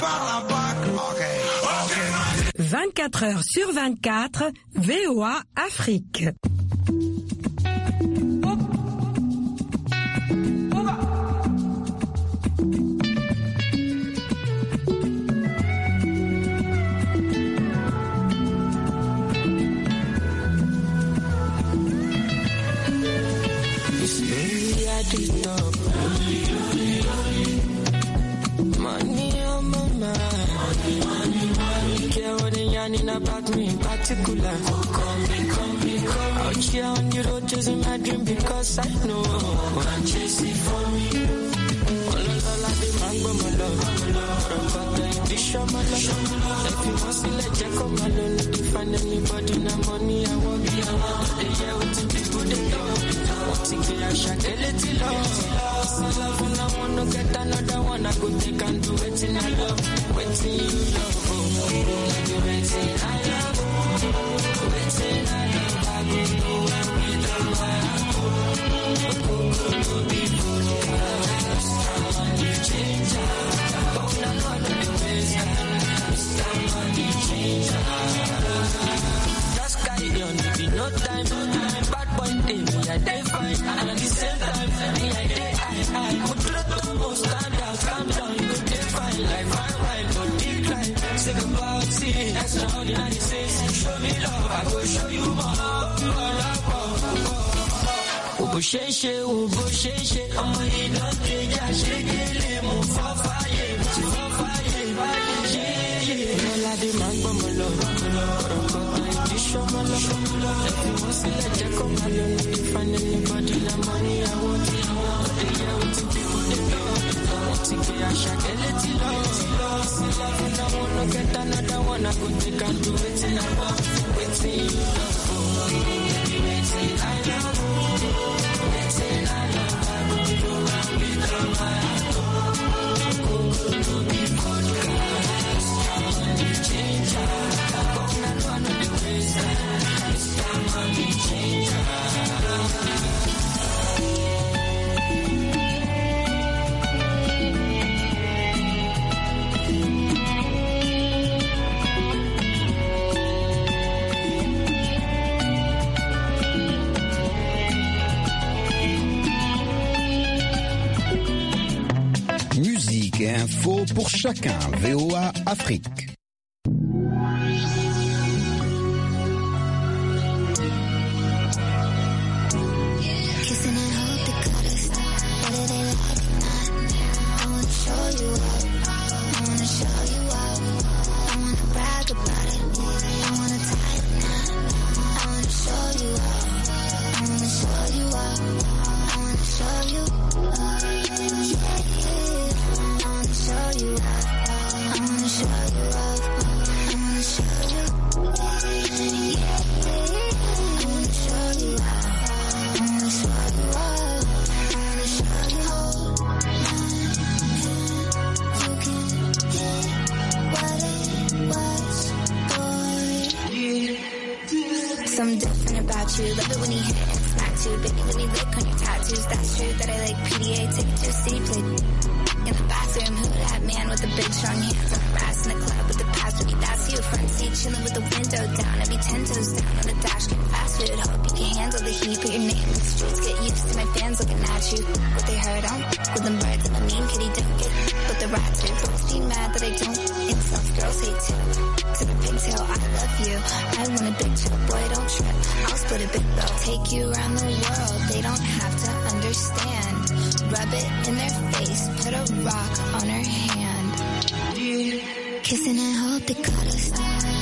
24 heures sur 24, VOA Afrique. About me in particular. Call me. Out here on the road chasing my dream because I know I'm chasing for me. All the mango, my love. From the show, my love. If you want to let you come alone, need to find anybody, no money, I want be around. They hear what the people they love. Want to get a shot, a little love. See love and I want to get another one. I go take and do it in I love. Waiting you love. Waiting I love. Waiting I love. I go nowhere without my heart. Go be focused. Money changer. Oh, no, the ways. Money changer. Just carry on, if you no time. Bad boy day, me I day fine. And at the same time, me I day high. Put the most calm down, you go day fine. Like fine, don't decline. Say goodbye, see, extraordinary says, show me love, I will show you more. Ubusheshe, I'ma eat on the shake it, move for fire, all I demand for my love, show my love. If you want to let you come alone, if you find anybody, the money I want, the year with the people they love. To get a shot, a little love, and I wanna get another one. I go take and do it in a love. Waiting you love, waiting I love, waiting I love. I go do around without my heart. Go be podcast, money changer. Go not one of the ways that money changer. Musique et info pour chacun. VOA Afrique. Something different about you. Love it when you hit it and smack too. Baby, let me lick on your tattoos. That's true that I like PDA. Take it to a city play. In the bathroom, who that man with the big strong hands on the ass in the club with the password? That's you. Front seat chilling with the window down. I be 10 toes down on the dash. Get fast food. Hope you can handle the heat. Put your name in the streets. Get used to my fans looking at you. What they heard on with them birds and the mean kitty don't get. But the rats are always be mad that I don't. Insults girls hate too. To the pigtail, I love you. I want a big chill, boy, don't trip. I'll split a big bill, take you around the world. They don't have to understand. Rub it in their face, put a rock on her hand. Kissing and hope they cut us.